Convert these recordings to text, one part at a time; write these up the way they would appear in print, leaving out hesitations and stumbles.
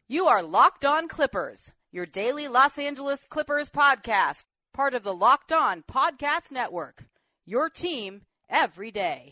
You are Locked On Clippers, your daily Los Angeles Clippers podcast, part of the Locked On Podcast Network. Your team every day.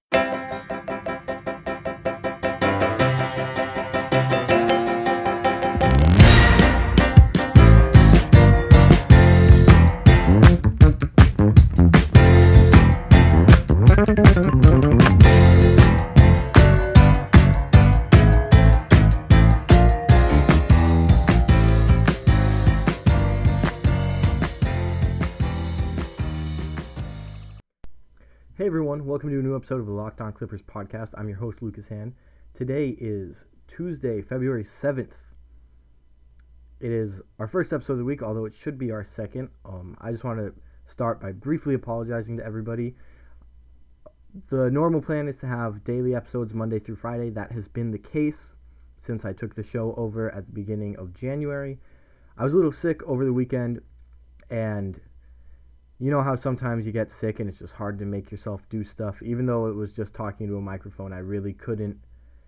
Hey everyone, welcome to a new episode of the Locked On Clippers podcast. I'm your host, Lucas Han. Today is Tuesday, February 7th. It is our first episode of the week, although it should be our second. I just want to start by briefly apologizing to everybody. The normal plan is to have daily episodes Monday through Friday. That has been the case since I took the show over at the beginning of January. I was a little sick over the weekend, and you know how sometimes you get sick and it's just hard to make yourself do stuff. Even though it was just talking to a microphone, I really couldn't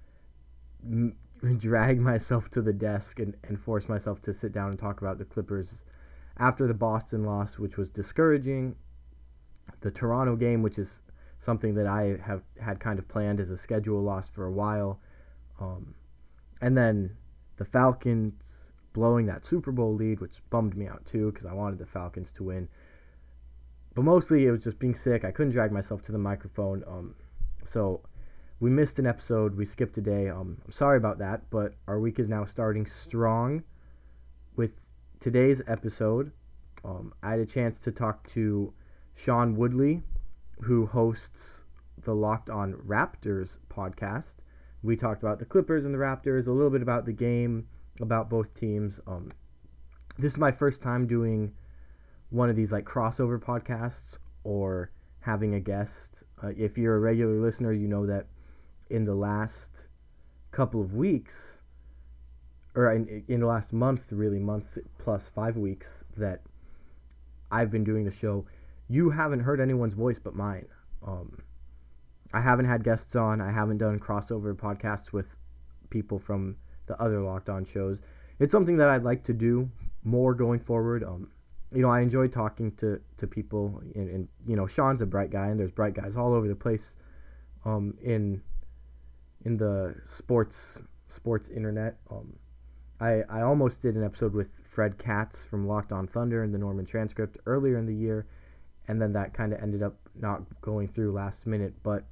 drag myself to the desk and force myself to sit down and talk about the Clippers after the Boston loss, which was discouraging. The Toronto game, which is something that I have had kind of planned as a schedule loss for a while. And then the Falcons blowing that Super Bowl lead, which bummed me out too because I wanted the Falcons to win. But mostly it was just being sick. I couldn't drag myself to the microphone. So we missed an episode. We skipped a day. I'm sorry about that, but our week is now starting strong with today's episode. I had a chance to talk to Sean Woodley, who hosts the Locked On Raptors podcast. We talked about the Clippers and the Raptors, a little bit about the game, about both teams. This is my first time doing one of these like crossover podcasts or having a guest. If you're a regular listener, you know that in the last couple of weeks, or in the last month, really month plus 5 weeks that I've been doing the show, you haven't heard anyone's voice but mine. I haven't had guests on. I haven't done crossover podcasts with people from the other Locked On shows. It's something that I'd like to do more going forward. You know, I enjoy talking to people, and you know, Sean's a bright guy, and there's bright guys all over the place in the sports internet. I almost did an episode with Fred Katz from Locked On Thunder and the Norman Transcript earlier in the year, and then that kind of ended up not going through last minute, but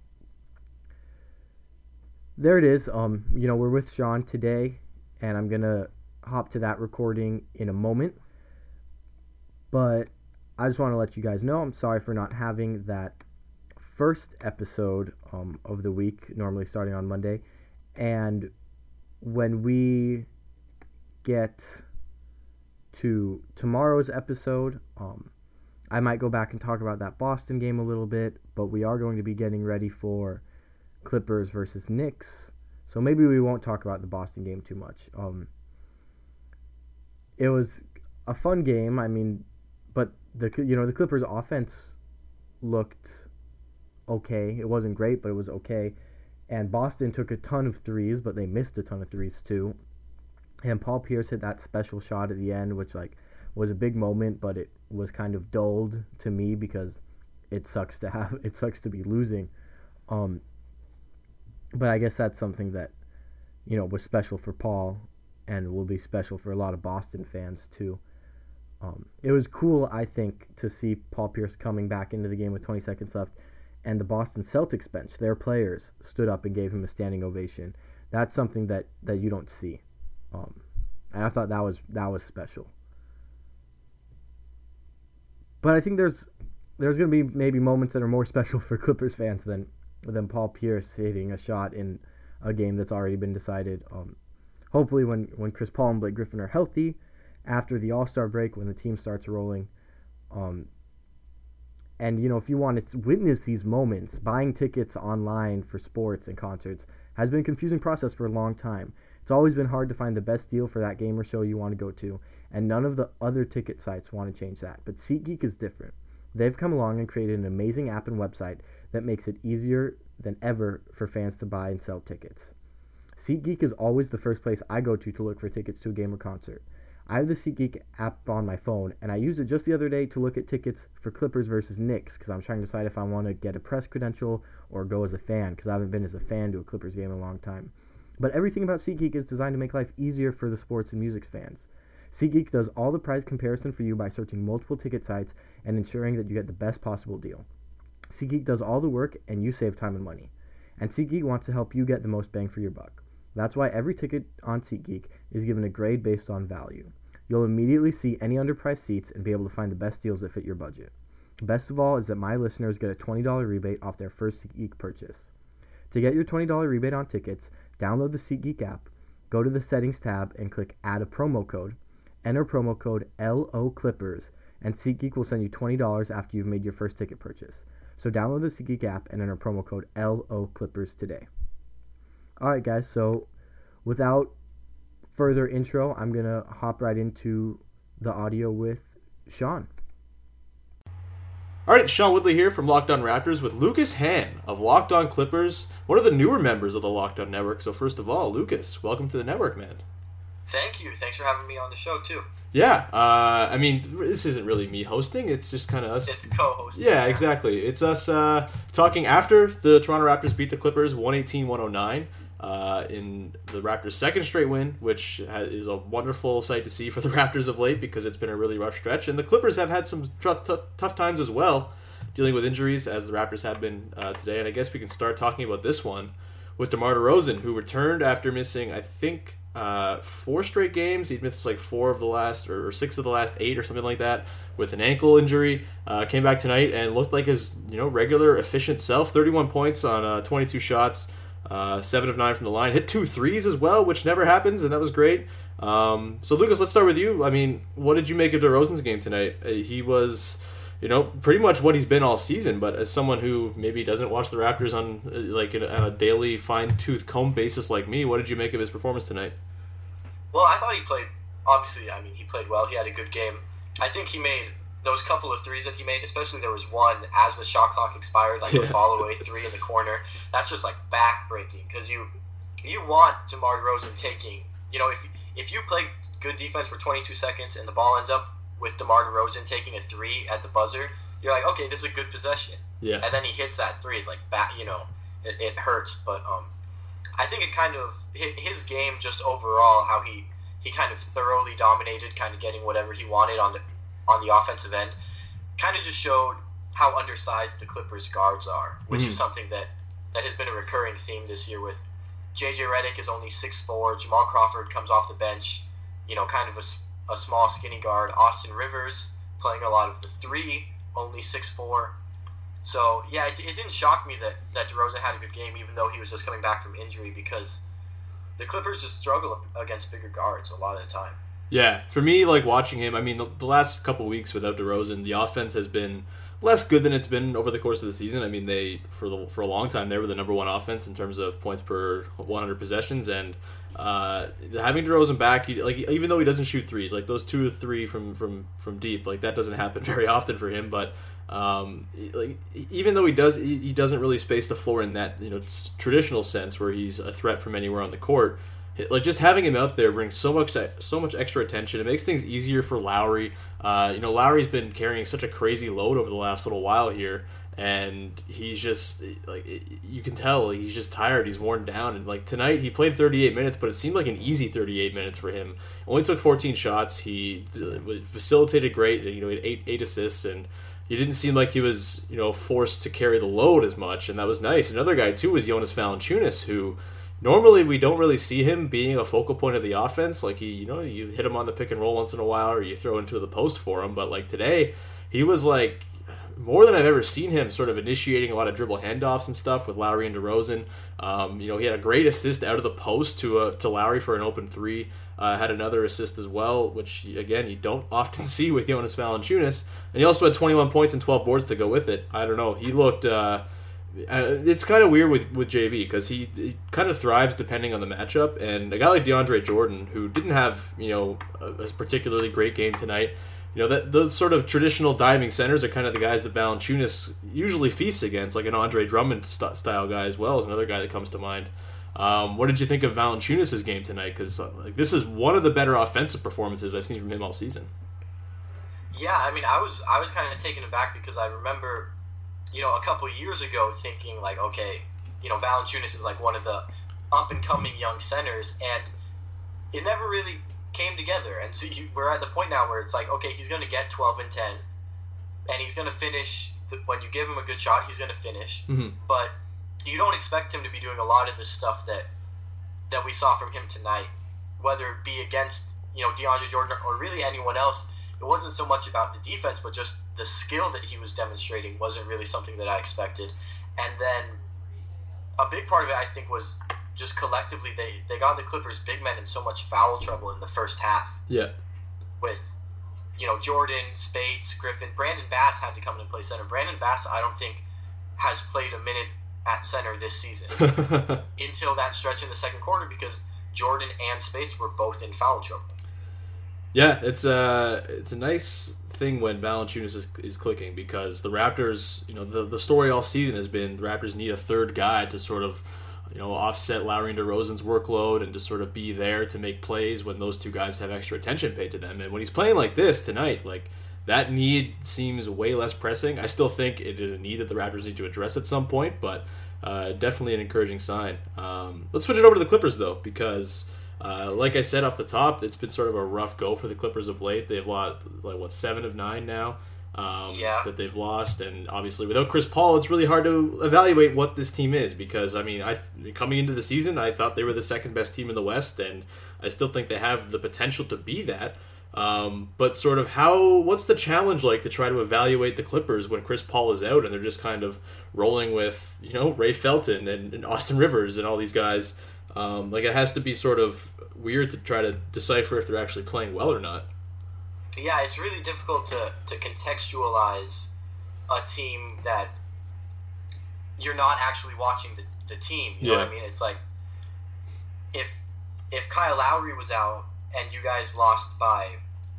there it is. You know, we're with Sean today, and I'm going to hop to that recording in a moment. But I just want to let you guys know I'm sorry for not having that first episode of the week, normally starting on Monday. And when we get to tomorrow's episode, I might go back and talk about that Boston game a little bit, but we are going to be getting ready for Clippers versus Knicks. So maybe we won't talk about the Boston game too much. It was a fun game. I mean, but the Clippers offense looked okay. It wasn't great, but it was okay. And Boston took a ton of threes, but they missed a ton of threes too. And Paul Pierce hit that special shot at the end, which was a big moment, but it was kind of dulled to me because it sucks to be losing. But I guess that's something that, you know, was special for Paul and will be special for a lot of Boston fans too. It was cool, I think, to see Paul Pierce coming back into the game with 20 seconds left, and the Boston Celtics bench, their players, stood up and gave him a standing ovation. That's something that you don't see, and I thought that was special. But I think there's going to be maybe moments that are more special for Clippers fans than Paul Pierce hitting a shot in a game that's already been decided. Hopefully, when Chris Paul and Blake Griffin are healthy, after the All-Star break, when the team starts rolling. And, you know, if you want to witness these moments, buying tickets online for sports and concerts has been a confusing process for a long time. It's always been hard to find the best deal for that game or show you want to go to, and none of the other ticket sites want to change that. But SeatGeek is different. They've come along and created an amazing app and website that makes it easier than ever for fans to buy and sell tickets. SeatGeek is always the first place I go to look for tickets to a game or concert. I have the SeatGeek app on my phone, and I used it just the other day to look at tickets for Clippers versus Knicks because I'm trying to decide if I want to get a press credential or go as a fan because I haven't been as a fan to a Clippers game in a long time. But everything about SeatGeek is designed to make life easier for the sports and music fans. SeatGeek does all the price comparison for you by searching multiple ticket sites and ensuring that you get the best possible deal. SeatGeek does all the work, and you save time and money. And SeatGeek wants to help you get the most bang for your buck. That's why every ticket on SeatGeek is given a grade based on value. You'll immediately see any underpriced seats and be able to find the best deals that fit your budget. Best of all is that my listeners get a $20 rebate off their first SeatGeek purchase. To get your $20 rebate on tickets, download the SeatGeek app, go to the Settings tab and click Add a Promo Code. Enter promo code LOClippers, and SeatGeek will send you $20 after you've made your first ticket purchase. So download the SeatGeek app and enter promo code LOClippers today. Alright guys, so without further intro, I'm going to hop right into the audio with Sean. All right, Sean Woodley here from Locked On Raptors with Lucas Han of Locked On Clippers, one of the newer members of the Locked On Network. So first of all, Lucas, welcome to the network, man. Thank you. Thanks for having me on the show, too. Yeah, I mean, this isn't really me hosting. It's just kind of us. It's co-hosting. Yeah, exactly. It's us talking after the Toronto Raptors beat the Clippers 118-109 in the Raptors' second straight win, which is a wonderful sight to see for the Raptors of late because it's been a really rough stretch. And the Clippers have had some tough times as well, dealing with injuries, as the Raptors have been today. And I guess we can start talking about this one with DeMar DeRozan, who returned after missing, I think, 4 straight games. He'd missed like 4 of the last, or 6 of the last 8 or something like that, with an ankle injury. Came back tonight and looked like his regular efficient self. 31 points on 22 shots, 7 of 9 from the line. Hit 2 threes as well, which never happens, and that was great. So Lucas, let's start with you. I mean, what did you make of DeRozan's game tonight? He was pretty much what he's been all season, but as someone who maybe doesn't watch the Raptors on on a daily fine-tooth comb basis like me, what did you make of his performance tonight? Well, I thought he played, obviously, he played well. He had a good game. I think he made those couple of threes that he made, especially there was one as the shot clock expired, the fall-away 3 in the corner. That's just, back-breaking, because you want DeMar DeRozan taking, if you play good defense for 22 seconds and the ball ends up with DeMar DeRozan taking a 3 at the buzzer, you're like, okay, this is a good possession. Yeah. And then he hits that 3. It's it hurts. But I think it kind of, his game just overall, how he kind of thoroughly dominated, kind of getting whatever he wanted on the offensive end, kind of just showed how undersized the Clippers guards are, which is something that has been a recurring theme this year with J.J. Redick is only 6'4", Jamal Crawford comes off the bench, kind of a small, skinny guard. Austin Rivers playing a lot of the 3, only 6'4". So, yeah, it didn't shock me that DeRozan had a good game, even though he was just coming back from injury, because the Clippers just struggle against bigger guards a lot of the time. Yeah, for me, watching him, I mean, the last couple of weeks without DeRozan, the offense has been less good than it's been over the course of the season. I mean, they for a long time they were the number 1 offense in terms of points per 100 possessions, and having DeRozan back, even though he doesn't shoot threes, those 2 or 3 from deep, that doesn't happen very often for him. But even though he doesn't really space the floor in that traditional sense where he's a threat from anywhere on the court. Just having him out there brings so much extra attention. It makes things easier for Lowry. Lowry's been carrying such a crazy load over the last little while here, and he's just you can tell he's just tired. He's worn down, and tonight he played 38 minutes, but it seemed like an easy 38 minutes for him. Only took 14 shots. He facilitated great. He had 8 assists, and he didn't seem like he was forced to carry the load as much, and that was nice. Another guy too was Jonas Valanciunas, who. Normally, we don't really see him being a focal point of the offense. You hit him on the pick and roll once in a while, or you throw into the post for him. But today, he was more than I've ever seen him, sort of initiating a lot of dribble handoffs and stuff with Lowry and DeRozan. He had a great assist out of the post to Lowry for an open 3. Had another assist as well, which again you don't often see with Jonas Valanciunas. And he also had 21 points and 12 boards to go with it. I don't know. He looked. It's kind of weird with JV because he kind of thrives depending on the matchup, and a guy like DeAndre Jordan, who didn't have a particularly great game tonight, that those sort of traditional diving centers are kind of the guys that Valanciunas usually feasts against, like an Andre Drummond style guy as well is another guy that comes to mind. What did you think of Valanciunas' game tonight? Because this is one of the better offensive performances I've seen from him all season. Yeah, I mean, I was kind of taken aback because I remember, a couple years ago thinking like, okay, Valanciunas is like one of the up-and-coming young centers, and it never really came together. And so we're at the point now where it's like, okay, he's going to get 12 and 10, and he's going to finish. When you give him a good shot, he's going to finish. Mm-hmm. But you don't expect him to be doing a lot of the stuff that we saw from him tonight, whether it be against DeAndre Jordan or really anyone else. It wasn't so much about the defense, but just the skill that he was demonstrating wasn't really something that I expected. And then a big part of it, I think, was just collectively they got the Clippers big men in so much foul trouble in the first half. Yeah. With, Jordan, Speights, Griffin. Brandon Bass had to come in and play center. Brandon Bass, I don't think, has played a minute at center this season until that stretch in the second quarter because Jordan and Speights were both in foul trouble. Yeah, it's a nice thing when Valanciunas is clicking because the Raptors, the story all season has been the Raptors need a third guy to sort of, offset Lowry and DeRozan's workload and to sort of be there to make plays when those two guys have extra attention paid to them. And when he's playing like this tonight, that need seems way less pressing. I still think it is a need that the Raptors need to address at some point, but definitely an encouraging sign. Let's switch it over to the Clippers, though, because like I said off the top, it's been sort of a rough go for the Clippers of late. They've lost, 7 of 9 now that they've lost. And obviously without Chris Paul, it's really hard to evaluate what this team is because, coming into the season, I thought they were the second best team in the West, and I still think they have the potential to be that. But sort of what's the challenge like to try to evaluate the Clippers when Chris Paul is out and they're just kind of rolling with, Ray Felton and Austin Rivers and all these guys? It has to be sort of weird to try to decipher if they're actually playing well or not. Yeah, it's really difficult to contextualize a team that you're not actually watching the team. You know what I mean? It's like if Kyle Lowry was out and you guys lost by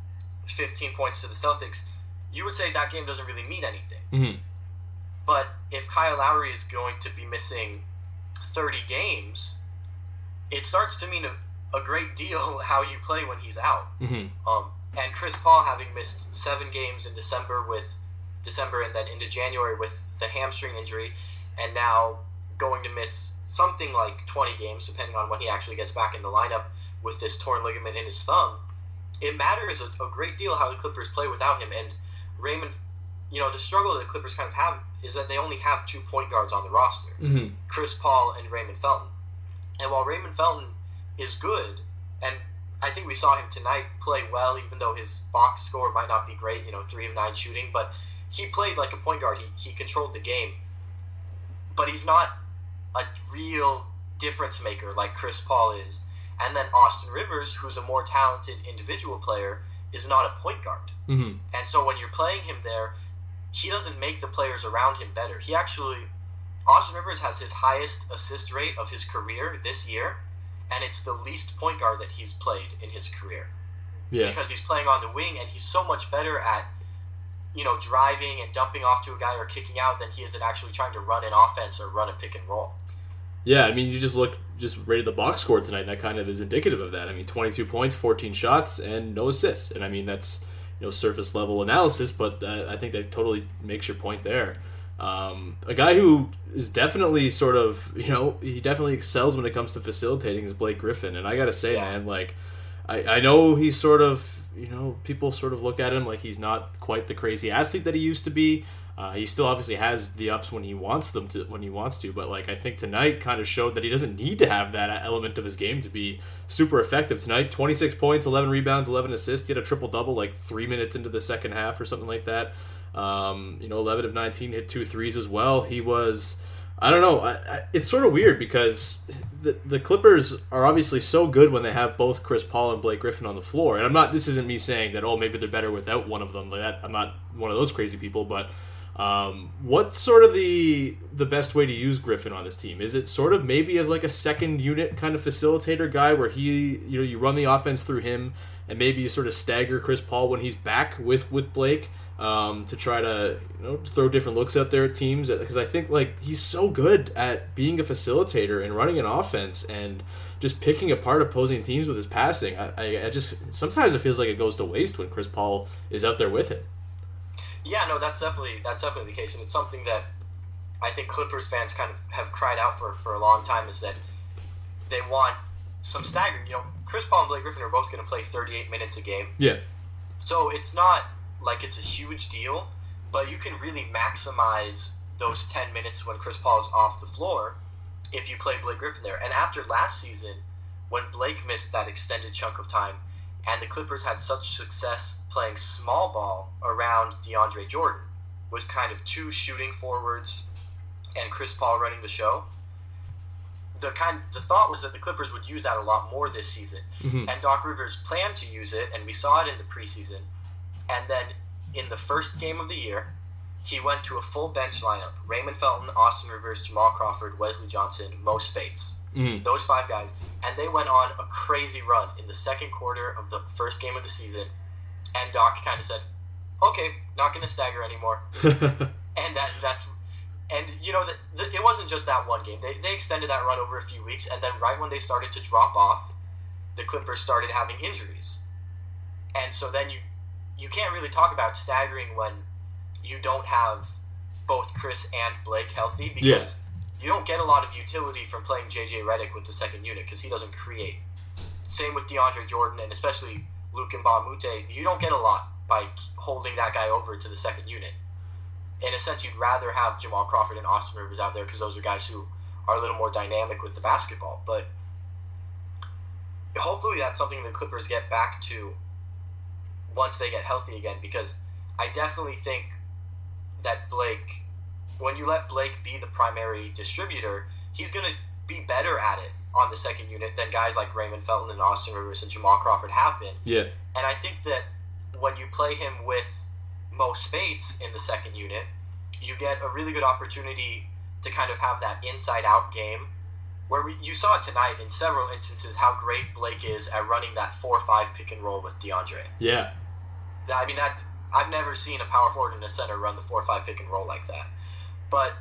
15 points to the Celtics, you would say that game doesn't really mean anything. Mm-hmm. But if Kyle Lowry is going to be missing 30 games, it starts to mean a great deal how you play when he's out. Mm-hmm. And Chris Paul having missed 7 games in December and then into January with the hamstring injury, and now going to miss something like 20 games, depending on when he actually gets back in the lineup with this torn ligament in his thumb. It matters a great deal how the Clippers play without him. And Raymond, the struggle that the Clippers kind of have is that they only have 2 point guards on the roster, mm-hmm. Chris Paul and Raymond Felton. And while Raymond Felton is good, and I think we saw him tonight play well, even though his box score might not be great, 3 of 9 shooting, but he played like a point guard. He controlled the game. But he's not a real difference maker like Chris Paul is. And then Austin Rivers, who's a more talented individual player, is not a point guard. Mm-hmm. And so when you're playing him there, he doesn't make the players around him better. Austin Rivers has his highest assist rate of his career this year, and it's the least point guard that he's played in his career. Yeah. Because he's playing on the wing, and he's so much better at, driving and dumping off to a guy or kicking out than he is at actually trying to run an offense or run a pick and roll. Yeah, you just rated the box score tonight, and that kind of is indicative of that. 22 points, 14 shots, and no assists. And that's surface level analysis, but I think that totally makes your point there. A guy who is definitely sort of, he definitely excels when it comes to facilitating is Blake Griffin. And I got to say, man, I know he's sort of, people sort of look at him like he's not quite the crazy athlete that he used to be. He still obviously has the ups when he wants to, but I think tonight kind of showed that he doesn't need to have that element of his game to be super effective tonight. 26 points, 11 rebounds, 11 assists. He had a triple-double 3 minutes into the second half or something like that. 11 of 19, hit 2 threes as well. He was, I don't know, it's sort of weird because the Clippers are obviously so good when they have both Chris Paul and Blake Griffin on the floor. And this isn't me saying that, maybe they're better without one of them. I'm not one of those crazy people, but what's sort of the best way to use Griffin on this team? Is it sort of maybe as a second unit kind of facilitator guy where he, you run the offense through him and maybe you sort of stagger Chris Paul when he's back with Blake to try to throw different looks out there at teams, because I think like he's so good at being a facilitator and running an offense and just picking apart opposing teams with his passing. I just sometimes it feels like it goes to waste when Chris Paul is out there with him. Yeah, no, that's definitely the case, and it's something that I think Clippers fans kind of have cried out for a long time, is that they want some staggering. Chris Paul and Blake Griffin are both going to play 38 minutes a game. Yeah. So it's not like it's a huge deal, but you can really maximize those 10 minutes when Chris Paul is off the floor if you play Blake Griffin there. And after last season, when Blake missed that extended chunk of time, and the Clippers had such success playing small ball around DeAndre Jordan, with kind of two shooting forwards and Chris Paul running the show, the thought was that the Clippers would use that a lot more this season. Mm-hmm. And Doc Rivers planned to use it, and we saw it in the preseason. And then in the first game of the year, he went to a full bench lineup: Raymond Felton, Austin Rivers, Jamal Crawford, Wesley Johnson, Mo Spates. Mm-hmm. Those 5 guys. And they went on a crazy run in the second quarter of the first game of the season. And Doc kind of said, okay, not going to stagger anymore. And that's... And, it wasn't just that one game. They extended that run over a few weeks, and then right when they started to drop off, the Clippers started having injuries. And so then you can't really talk about staggering when you don't have both Chris and Blake healthy, because you don't get a lot of utility from playing J.J. Redick with the second unit, because he doesn't create. Same with DeAndre Jordan, and especially Luke Mbah a Moute. You don't get a lot by holding that guy over to the second unit. In a sense, you'd rather have Jamal Crawford and Austin Rivers out there, because those are guys who are a little more dynamic with the basketball. But hopefully that's something the Clippers get back to once they get healthy again, because I definitely think that Blake, when you let Blake be the primary distributor, he's going to be better at it on the second unit than guys like Raymond Felton and Austin Rivers and Jamal Crawford have been. Yeah. And I think that when you play him with Mo Spates in the second unit, you get a really good opportunity to kind of have that inside-out game, where you saw it tonight in several instances how great Blake is at running that 4-5 pick and roll with DeAndre. Yeah. I mean, I've never seen a power forward and a center run the 4-5 pick and roll like that. But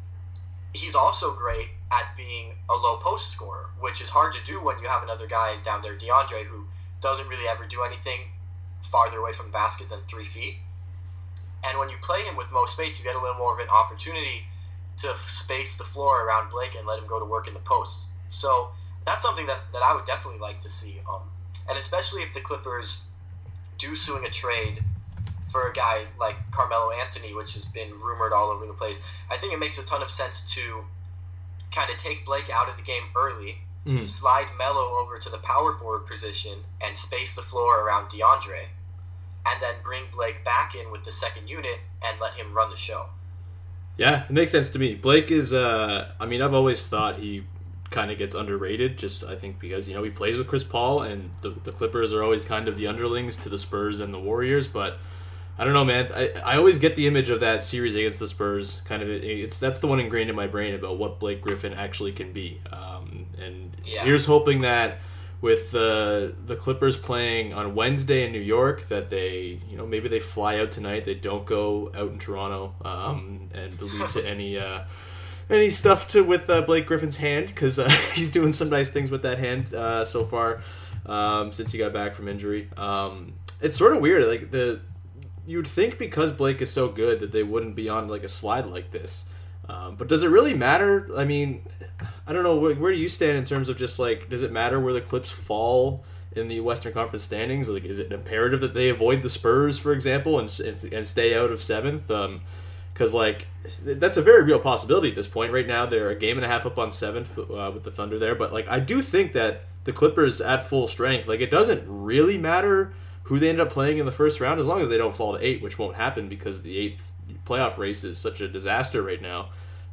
he's also great at being a low post scorer, which is hard to do when you have another guy down there, DeAndre, who doesn't really ever do anything farther away from the basket than 3 feet. And when you play him with Mo Spates, you get a little more of an opportunity to space the floor around Blake and let him go to work in the posts. So that's something that I would definitely like to see. And especially if the Clippers do swing a trade for a guy like Carmelo Anthony, which has been rumored all over the place, I think it makes a ton of sense to kind of take Blake out of the game early, slide Melo over to the power forward position, and space the floor around DeAndre, and then bring Blake back in with the second unit and let him run the show. Yeah, it makes sense to me. Blake is, I've always thought he kind of gets underrated, just I think because, he plays with Chris Paul, and the Clippers are always kind of the underlings to the Spurs and the Warriors, but I don't know, man. I always get the image of that series against the Spurs, that's the one ingrained in my brain about what Blake Griffin actually can be. Here's hoping that with the Clippers playing on Wednesday in New York, that they, maybe they fly out tonight, they don't go out in Toronto, and allude to any stuff with Blake Griffin's hand, because he's doing some nice things with that hand so far since he got back from injury. It's sort of weird, like you'd think because Blake is so good that they wouldn't be on like a slide like this. But does it really matter? I mean, I don't know. Where do you stand in terms of just like, does it matter where the Clips fall in the Western Conference standings? Like, is it imperative that they avoid the Spurs, for example, and stay out of 7th? Because like that's a very real possibility at this point. Right now, they're a game and a half up on 7th with the Thunder there. But like, I do think that the Clippers at full strength, like, it doesn't really matter who they end up playing in the first round, as long as they don't fall to 8, which won't happen because the 8th playoff race is such a disaster right now.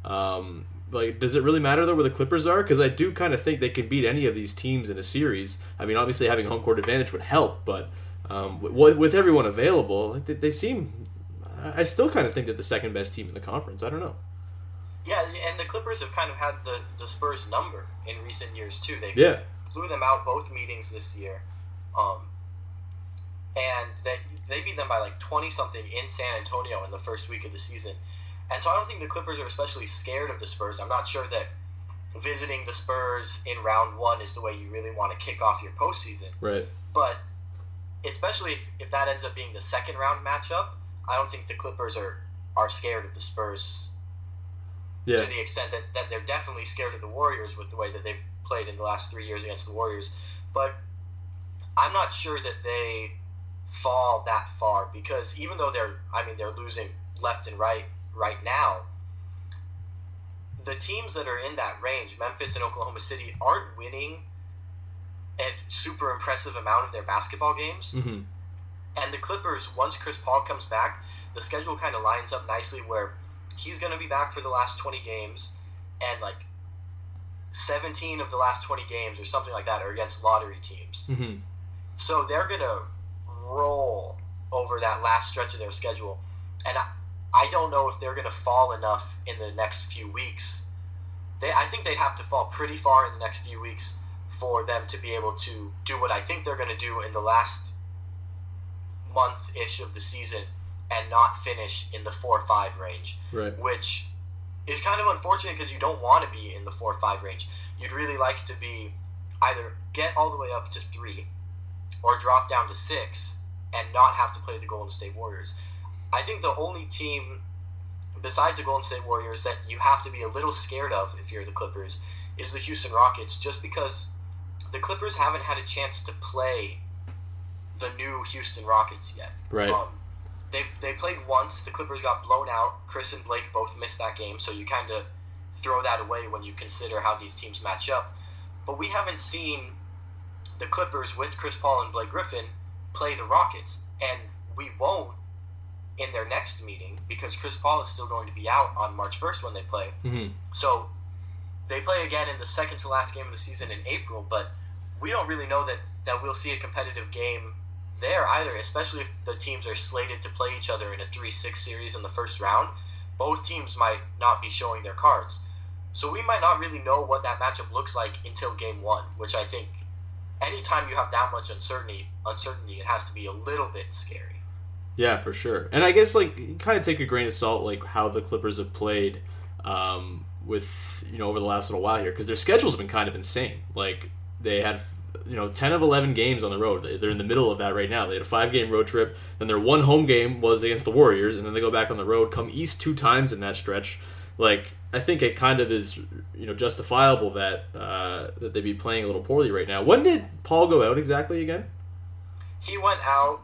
Like, does it really matter though where the Clippers are? Because I do kind of think they can beat any of these teams in a series. I mean, obviously having home court advantage would help, but with everyone available, they seem. I still kind of think that the second best team in the conference. I don't know. Yeah, and the Clippers have kind of had the Spurs number in recent years too. They blew them out both meetings this year. and they beat them by like 20-something in San Antonio in the first week of the season. And so I don't think the Clippers are especially scared of the Spurs. I'm not sure that visiting the Spurs in round one is the way you really want to kick off your postseason. Right. But especially if that ends up being the second round matchup, I don't think the Clippers are scared of the Spurs to the extent that they're definitely scared of the Warriors with the way that they've played in the last 3 years against the Warriors. But I'm not sure that they fall that far, because even though they're losing left and right now, the teams that are in that range, Memphis and Oklahoma City, aren't winning a super impressive amount of their basketball games. Mm-hmm. And the Clippers, once Chris Paul comes back, the schedule kind of lines up nicely where he's going to be back for the last 20 games, and like 17 of the last 20 games or something like that are against lottery teams. Mm-hmm. So they're going to roll over that last stretch of their schedule. And I don't know if they're going to fall enough in the next few weeks. I think they'd have to fall pretty far in the next few weeks for them to be able to do what I think they're going to do in the last month-ish of the season and not finish in the 4-5 range, right. Which is kind of unfortunate because you don't want to be in the 4-5 range. You'd really like to be either get all the way up to 3 or drop down to 6 and not have to play the Golden State Warriors. I think the only team besides the Golden State Warriors that you have to be a little scared of if you're the Clippers is the Houston Rockets, just because the Clippers haven't had a chance to play the new Houston Rockets yet. Right. They played once. The Clippers got blown out. Chris and Blake both missed that game, so you kind of throw that away when you consider how these teams match up. But we haven't seen the Clippers with Chris Paul and Blake Griffin play the Rockets, and we won't in their next meeting because Chris Paul is still going to be out on March 1st when they play. Mm-hmm. So they play again in the second to last game of the season in April, but we don't really know that we'll see a competitive game there either, especially if the teams are slated to play each other in a 3-6 series in the first round. Both teams might not be showing their cards. So we might not really know what that matchup looks like until game one, which I think anytime you have that much uncertainty, it has to be a little bit scary. Yeah, for sure. And I guess like kind of take a grain of salt like how the Clippers have played with over the last little while here, because their schedule's been kind of insane. Like they had 10 of 11 games on the road. They're in the middle of that right now. They had a 5-game road trip. Then their one home game was against the Warriors, and then they go back on the road, come east 2 times in that stretch. Like I think it kind of is justifiable that that they be playing a little poorly right now. When did Paul go out exactly again? He went out.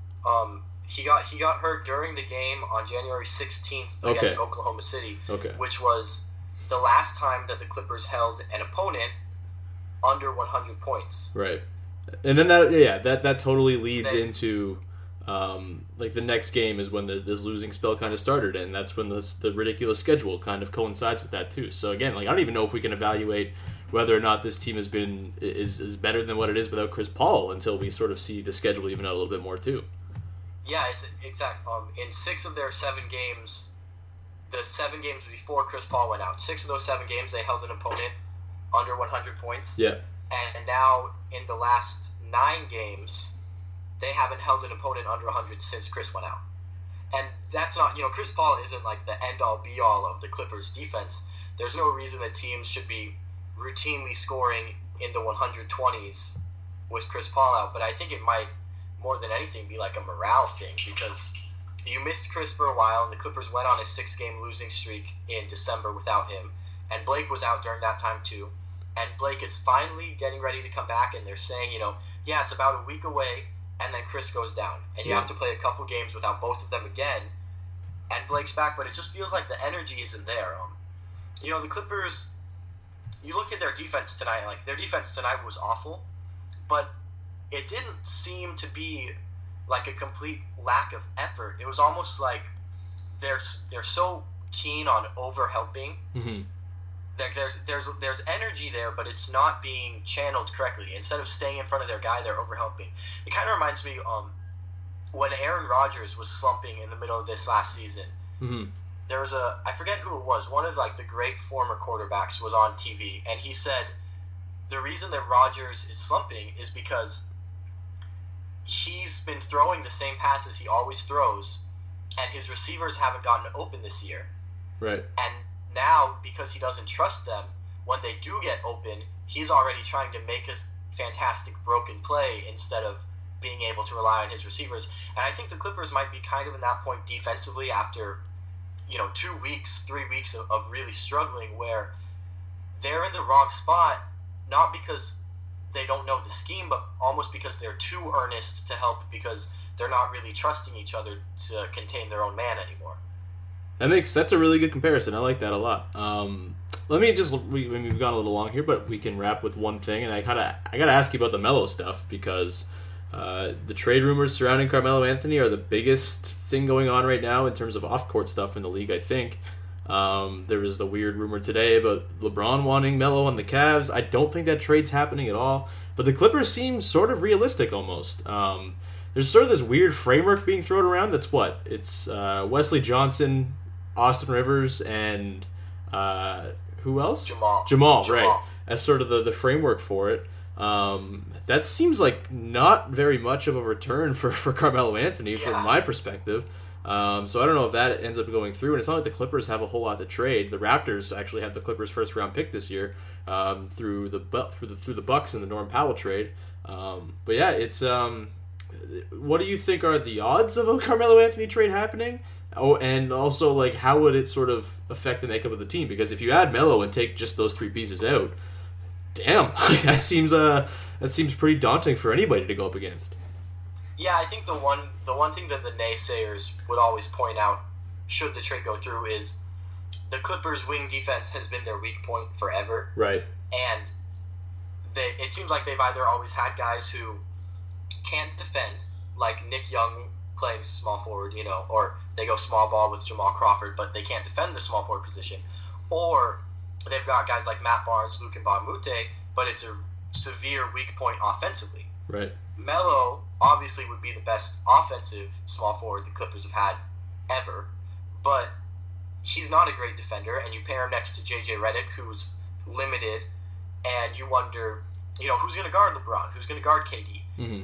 He got hurt during the game on January 16th against Oklahoma City, which was the last time that the Clippers held an opponent under 100 points. Right. And then that totally leads into like the next game is when this losing spell kind of started, and that's when the ridiculous schedule kind of coincides with that too. So again, like I don't even know if we can evaluate whether or not this team is better than what it is without Chris Paul until we sort of see the schedule even out a little bit more too. Yeah, it's exact. In 6 of their 7 games, the 7 games before Chris Paul went out, 6 of those 7 games they held an opponent under 100 points. Yeah. And now in the last 9 games, they haven't held an opponent under 100 since Chris went out. And that's not, Chris Paul isn't like the end-all be-all of the Clippers' defense. There's no reason that teams should be routinely scoring in the 120s with Chris Paul out. But I think it might, more than anything, be like a morale thing, because you missed Chris for a while, and the Clippers went on a 6-game losing streak in December without him. And Blake was out during that time too. And Blake is finally getting ready to come back, and they're saying, it's about a week away, and then Chris goes down. And you have to play a couple games without both of them again. And Blake's back, but it just feels like the energy isn't there. The Clippers, you look at their defense tonight, like their defense tonight was awful, but it didn't seem to be like a complete lack of effort. It was almost like they're so keen on over-helping. Mm-hmm. Like there's energy there, but it's not being channeled correctly. Instead of staying in front of their guy, they're overhelping. It kind of reminds me when Aaron Rodgers was slumping in the middle of this last season. Mm-hmm. There was I forget who it was, one of like the great former quarterbacks was on TV, and he said the reason that Rodgers is slumping is because he's been throwing the same passes he always throws, and his receivers haven't gotten open this year. Right. And now, because he doesn't trust them, when they do get open, he's already trying to make a fantastic broken play instead of being able to rely on his receivers. And I think the Clippers might be kind of in that point defensively after, 2 weeks, 3 weeks of really struggling, where they're in the wrong spot, not because they don't know the scheme, but almost because they're too earnest to help, because they're not really trusting each other to contain their own man anymore. That's a really good comparison. I like that a lot. Let me just we've gone a little long here, but we can wrap with one thing, and I gotta ask you about the Melo stuff, because the trade rumors surrounding Carmelo Anthony are the biggest thing going on right now in terms of off-court stuff in the league, I think. There was the weird rumor today about LeBron wanting Melo on the Cavs. I don't think that trade's happening at all, but the Clippers seem sort of realistic almost. There's sort of this weird framework being thrown around that's it's Wesley Johnson, Austin Rivers, and who else? Jamal, right, as sort of the framework for it. That seems like not very much of a return for Carmelo Anthony from my perspective. So I don't know if that ends up going through, and it's not like the Clippers have a whole lot to trade. The Raptors actually have the Clippers' first round pick this year through the Bucks in the Norm Powell trade. But yeah, it's what do you think are the odds of a Carmelo Anthony trade happening? Oh, and also, like, how would it sort of affect the makeup of the team? Because if you add Melo and take just those three pieces out, damn, that seems pretty daunting for anybody to go up against. Yeah, I think the one thing that the naysayers would always point out, should the trade go through, is the Clippers' wing defense has been their weak point forever. Right. And it seems like they've either always had guys who can't defend, like Nick Young playing small forward, or they go small ball with Jamal Crawford, but they can't defend the small forward position, or they've got guys like Matt Barnes, Luke Mbah a Moute, but it's a severe weak point offensively. Right. Melo obviously would be the best offensive small forward the Clippers have had ever, but he's not a great defender, and you pair him next to J.J. Redick, who's limited, and you wonder, who's going to guard LeBron, who's going to guard KD. Mm-hmm.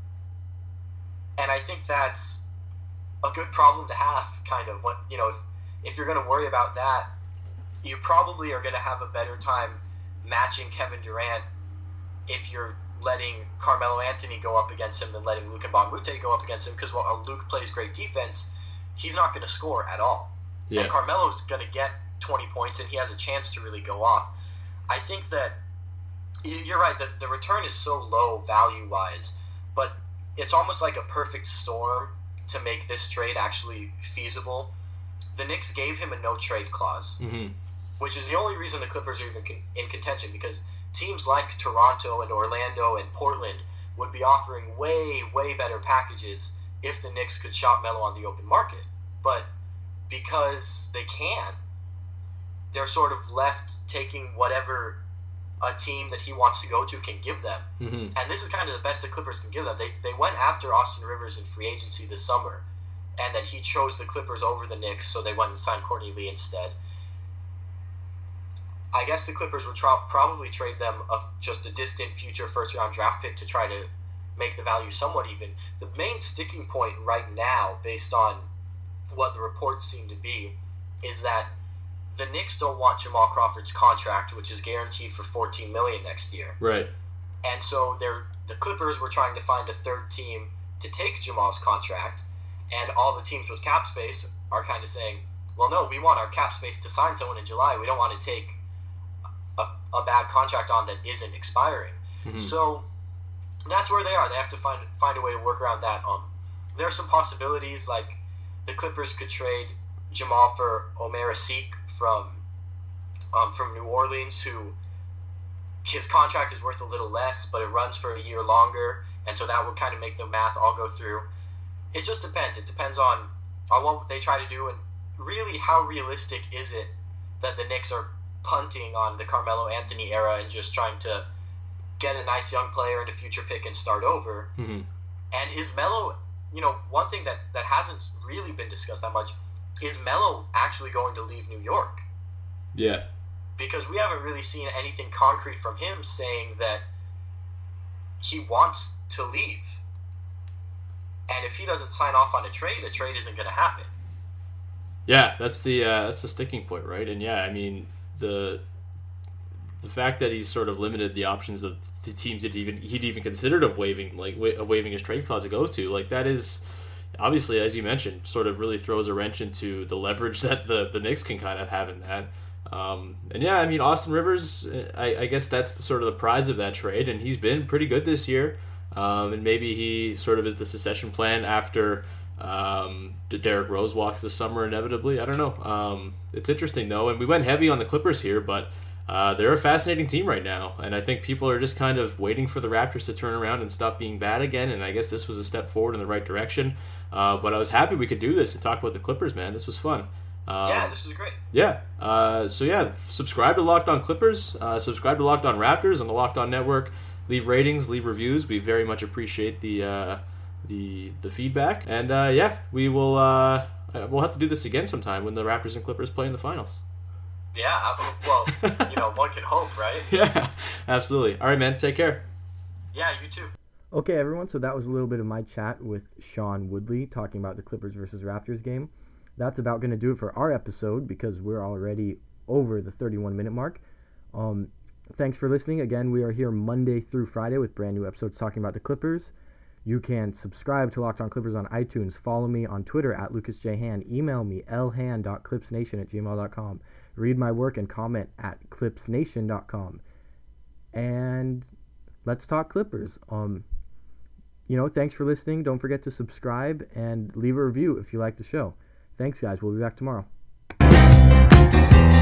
And I think that's a good problem to have, kind of. When, if you're going to worry about that, you probably are going to have a better time matching Kevin Durant if you're letting Carmelo Anthony go up against him than letting Luke Mbah a Moute go up against him, because while Luke plays great defense, he's not going to score at all. Yeah. And Carmelo's going to get 20 points, and he has a chance to really go off. I think that you're right, the return is so low value-wise, but it's almost like a perfect storm to make this trade actually feasible. The Knicks gave him a no-trade clause, mm-hmm. which is the only reason the Clippers are even in contention, because teams like Toronto and Orlando and Portland would be offering way, way better packages if the Knicks could shop Melo on the open market. But because they can't, they're sort of left taking whatever a team that he wants to go to can give them. Mm-hmm. And this is kind of the best the Clippers can give them. They went after Austin Rivers in free agency this summer, and then he chose the Clippers over the Knicks, so they went and signed Courtney Lee instead. I guess the Clippers would probably trade them just a distant future first-round draft pick to try to make the value somewhat even. The main sticking point right now, based on what the reports seem to be, is that the Knicks don't want Jamal Crawford's contract, which is guaranteed for $14 million next year. Right. And so the Clippers were trying to find a third team to take Jamal's contract, and all the teams with cap space are kind of saying, well, no, we want our cap space to sign someone in July. We don't want to take a bad contract on that isn't expiring. Mm-hmm. So that's where they are. They have to find a way to work around that. There are some possibilities, like the Clippers could trade Jamal for Omer Asik from New Orleans, who his contract is worth a little less, but it runs for a year longer, and so that would kind of make the math all go through. It just depends. It depends on what they try to do, and really how realistic is it that the Knicks are punting on the Carmelo Anthony era and just trying to get a nice young player and a future pick and start over. Mm-hmm. And is Melo, one thing that hasn't really been discussed that much, is Melo actually going to leave New York? Yeah. Because we haven't really seen anything concrete from him saying that he wants to leave. And if he doesn't sign off on a trade isn't going to happen. Yeah, that's the sticking point, right? And yeah, I mean the fact that he's sort of limited the options of the teams that he'd even considered of waiving his trade clause to go to, like that is obviously, as you mentioned, sort of really throws a wrench into the leverage that the Knicks can kind of have in that. And yeah, I mean Austin Rivers, I guess that's sort of the prize of that trade, and he's been pretty good this year. And maybe he sort of is the succession plan after Derrick Rose walks this summer inevitably. I don't know. It's interesting though, and we went heavy on the Clippers here, but they're a fascinating team right now, and I think people are just kind of waiting for the Raptors to turn around and stop being bad again, and I guess this was a step forward in the right direction. But I was happy we could do this and talk about the Clippers, man. This was fun. Yeah, this was great. Yeah. So yeah, subscribe to Locked On Clippers, subscribe to Locked On Raptors on the Locked On Network. Leave ratings, leave reviews. We very much appreciate the feedback, and yeah, we will. We'll have to do this again sometime when the Raptors and Clippers play in the finals. Yeah, well, one can hope, right? Yeah, absolutely. All right, man. Take care. Yeah, you too. Okay, everyone. So that was a little bit of my chat with Sean Woodley talking about the Clippers versus Raptors game. That's about going to do it for our episode because we're already over the 31-minute mark. Thanks for listening. Again, we are here Monday through Friday with brand new episodes talking about the Clippers. You can subscribe to Locked On Clippers on iTunes. Follow me on Twitter at LucasJHan. Email me lhan.clipsnation@gmail.com. Read my work and comment at clipsnation.com. And let's talk Clippers. Thanks for listening. Don't forget to subscribe and leave a review if you like the show. Thanks, guys. We'll be back tomorrow.